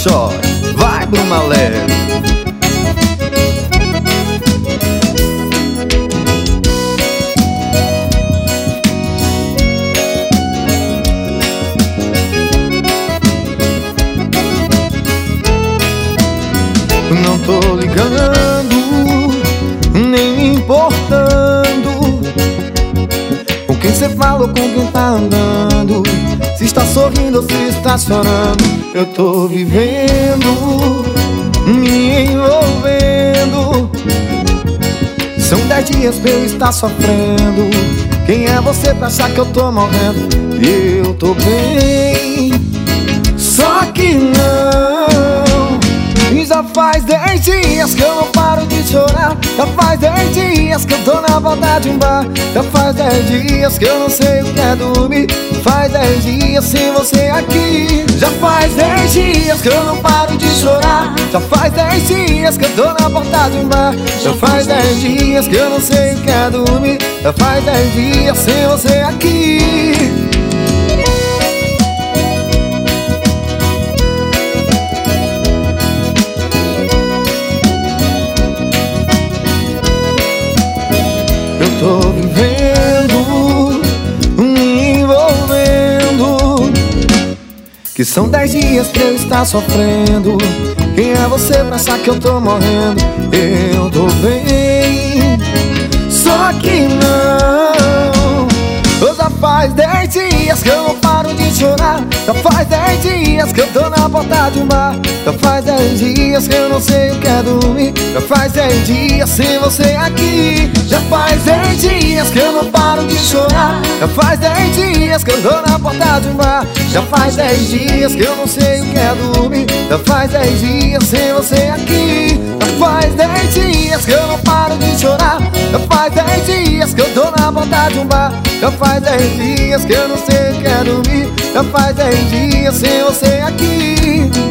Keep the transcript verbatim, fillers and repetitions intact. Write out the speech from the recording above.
chore, vai Bruna Leve. Não tô ligando, nem me importando com quem cê fala ou com quem tá andando, se está sorrindo ou se está chorando. Eu tô vivendo, me envolvendo. São dez dias pra eu estar sofrendo. Quem é você pra achar que eu tô morrendo? Eu tô bem, só que não. E já faz dez dias que eu não paro de chorar. Já faz dez dias que eu tô na volta de um bar. Já faz dez dias que eu não sei o que é dormir. Faz dez dias sem você aqui. Já faz dez dias que eu não paro de chorar. Já faz dez dias que eu tô na porta de um bar. Já faz dez dias que eu não sei o que é dormir. Já faz dez dias sem você aqui. Eu tô vivendo, me envolvendo. Que são dez dias pra eu estar sofrendo. Quem é você pra achar que eu tô morrendo? Eu tô bem, só que não. Já faz dez dias que eu não paro de chorar. Já faz dez dias que eu tô na porta de um bar. Já faz dez dias que eu não sei o que é dormir. Já faz dez dias sem você aqui. Já faz dez dias que eu não paro de chorar. Já faz dez dias que eu tô na porta de um bar. Já faz dez dias que eu não sei o que é dormir. Já faz dez dias sem você aqui. Já faz dez dias que eu não paro de chorar. Já faz dez dias que eu tô na porta de um bar. Já faz dez dias que eu não sei o que é dormir. Já faz dez dias sem você aqui.